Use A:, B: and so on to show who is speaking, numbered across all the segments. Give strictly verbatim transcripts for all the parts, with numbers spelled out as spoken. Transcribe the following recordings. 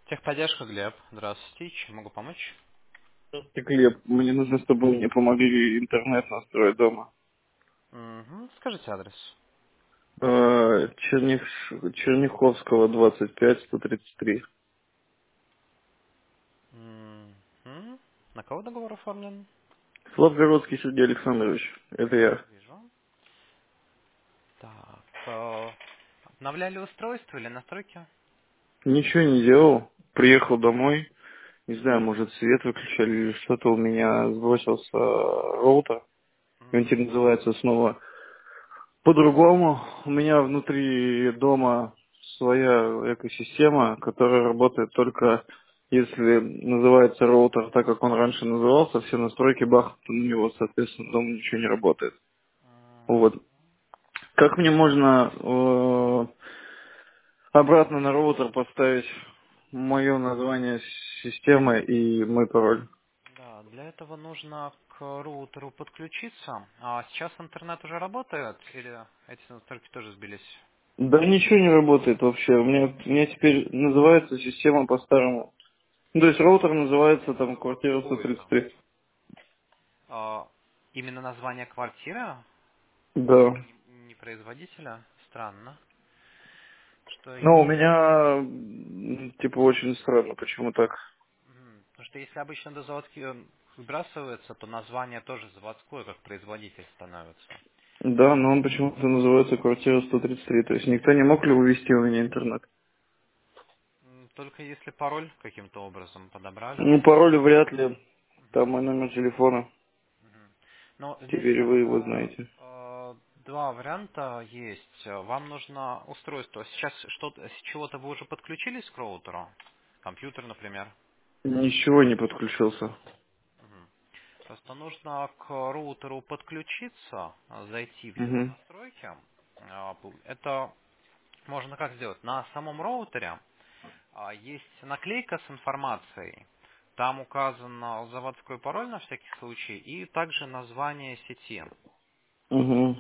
A: Техподдержка, Глеб. Здравствуйте. Чем могу помочь?
B: Здравствуйте, Глеб. Мне нужно, чтобы вы мне помогли интернет настроить дома.
A: Угу. Скажите адрес.
B: Э, Черних... Черняховского, двадцать пять, сто тридцать три.
A: Угу. На кого договор оформлен?
B: Славгородский Сергей Александрович. Это я.
A: Вижу. Так. э, Обновляли устройство или настройки?
B: Ничего не делал. Приехал домой. Не знаю, может, свет выключали или что-то. У меня сбросился роутер. Он
A: М,
B: теперь называется снова по-другому. У меня внутри дома своя экосистема, которая работает только если называется роутер так, как он раньше назывался, все настройки бахнут на него, соответственно, дома ничего не работает.
A: м,
B: Вот. Как мне можно э, обратно на роутер поставить мое название системы и мой пароль?
A: Да, для этого нужно к роутеру подключиться. А сейчас интернет уже работает или эти настройки тоже сбились?
B: Да ничего не работает вообще. У меня, у меня теперь называется система по-старому. Ну, то есть роутер называется там квартира сто тридцать три.
A: А, именно название квартиры,
B: Да.
A: не, не производителя? Странно. Что
B: Ну, у
A: есть.
B: меня, м, типа, очень странно, почему так.
A: Мгм. Потому что если обычно до заводки э, сбрасывается, то название тоже заводское, как производитель становится.
B: Да, но он почему-то называется квартира сто тридцать три. То есть никто не мог ли увести у меня интернет?
A: М, Только если пароль каким-то образом подобрали.
B: Ну, пароль вряд ли. Там
A: Мгм.
B: мой номер телефона.
A: Мгм. Но здесь
B: Теперь вы его
A: тогда
B: знаете.
A: э, два варианта есть. Вам нужно устройство. Сейчас что-то, с чего-то вы уже подключились к роутеру? Компьютер, например.
B: Ничего не подключился.
A: Мгм. Просто нужно к роутеру подключиться, а, зайти в его
B: Угу.
A: настройки. А, пу- Это можно как сделать? На самом роутере а, есть наклейка с информацией. Там указан а, заводской пароль на всякий случай и также название сети.
B: Угу.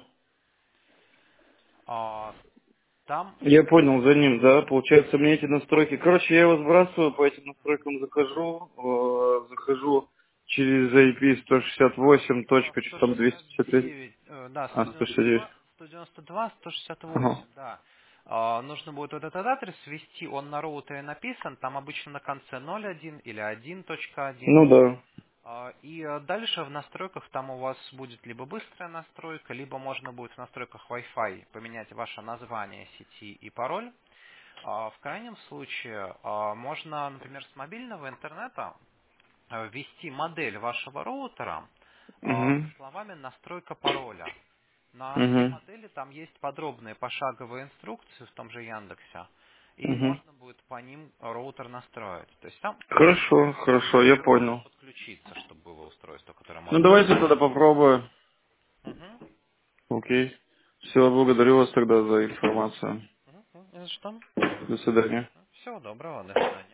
A: А, Там,
B: Я понял, за ним, да. Получается, мне эти настройки... Короче, я его сбрасываю, по этим настройкам захожу, э, захожу через ай пи сто шестьдесят восемь,
A: а,
B: точка, что там, двести шестьдесят пять.
A: сто шестьдесят девять, э, да,
B: А, сто шестьдесят девять.
A: сто девяносто два, сто девяносто два, сто шестьдесят
B: Ага.
A: восемь, да. А, Нужно будет вот этот адрес ввести, он на роутере написан, там обычно на конце ноль один или один точка один.
B: Ну да.
A: А, И э, дальше в настройках там у вас будет либо быстрая настройка, либо можно будет в настройках Wi-Fi поменять ваше название сети и пароль. А, В крайнем случае а, можно, например, с мобильного интернета э, ввести модель вашего роутера а,
B: Угу.
A: со словами «настройка пароля». На этой
B: Угу.
A: модели там есть подробные пошаговые инструкции в том же Яндексе, и
B: Угу.
A: можно будет по ним роутер настроить. То есть там
B: Хорошо,
A: нужно
B: хорошо,
A: будет
B: я
A: просто
B: понял.
A: подключиться, чтобы было устройство, которое
B: Ну
A: может
B: давайте
A: работать.
B: тогда попробую.
A: Угу.
B: Окей. Все, благодарю вас тогда за информацию.
A: Угу. Не за что.
B: До свидания.
A: Всего доброго, до свидания.